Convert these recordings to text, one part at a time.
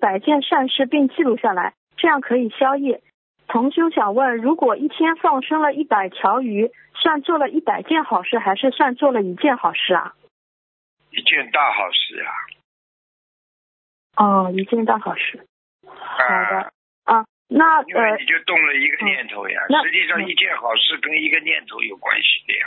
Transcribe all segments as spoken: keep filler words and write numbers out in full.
百件善事并记录下来，这样可以消业。同修想问，如果一天放生了一百条鱼，算做了一百件好事，还是算做了一件好事啊？ 一件大好事呀、 哦，一件大好事。好的。 啊啊，那因为呃你就动了一个念头呀， 嗯、 实际上一件好事跟一个念头有关系的呀。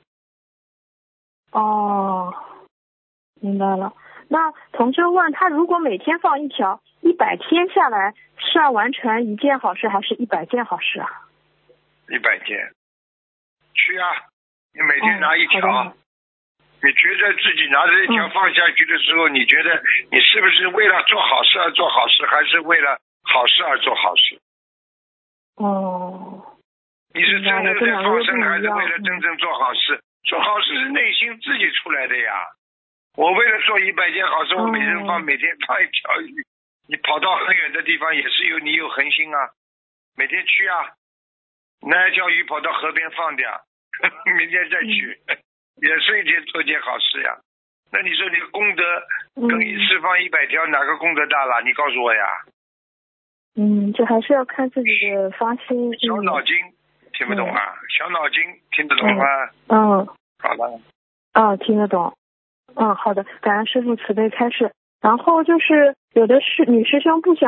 哦，明白了。那同修问他，如果每天放一条，一百天下来，算完成一件好事，还是一百件好事啊？ 一百件，去啊！你每天拿一条， 哦、好的你觉得自己拿着一条放下去的时候，嗯、你觉得你是不是为了做好事而做好事，还是为了好事而做好事？ 哦， 你是真正在放生，还是为了真正做好事？ 嗯、 做好事是内心自己出来的呀。我为了做一百件好事，我每天放， 哦、 每天放一条鱼，你跑到很远的地方也是有你有恒心啊，每天去啊，拿一条鱼跑到河边放掉，明天再去，嗯、也是一件做件好事呀。那你说你功德跟一次放一百条，哪个功德大了？你告诉我呀。 嗯，这还是要看自己的发心。 小脑筋听不懂啊？嗯、小脑筋听得懂吗？ 嗯， 好了。 啊，听得懂。嗯，好的，感恩师父慈悲开示。然后就是有的是女师兄不想